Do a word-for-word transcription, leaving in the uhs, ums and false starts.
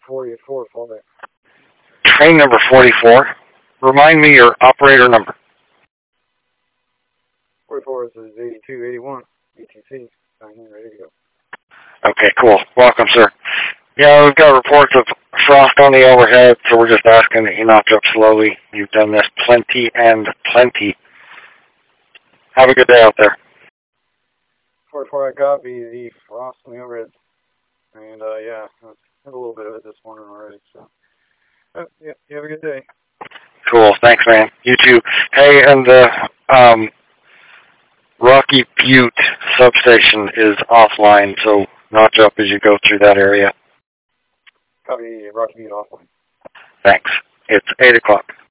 forty-four, fallback. Train number forty-four. Remind me your operator number. forty-four is eighty-two eighty-one. E T C. Sign in, ready to go. Okay, cool. Welcome, sir. Yeah, we've got reports of frost on the overhead, so we're just asking that you notch up slowly. You've done this plenty and plenty. Have a good day out there. forty-four, I copy the frost on the overhead. And, uh, yeah, I've a little bit of it this morning already, so. Uh, yeah, you have a good day. Cool. Thanks, man. You too. Hey, and the um, Rocky Butte substation is offline, so notch up as you go through that area. Copy Rocky Butte offline. Thanks. It's eight o'clock.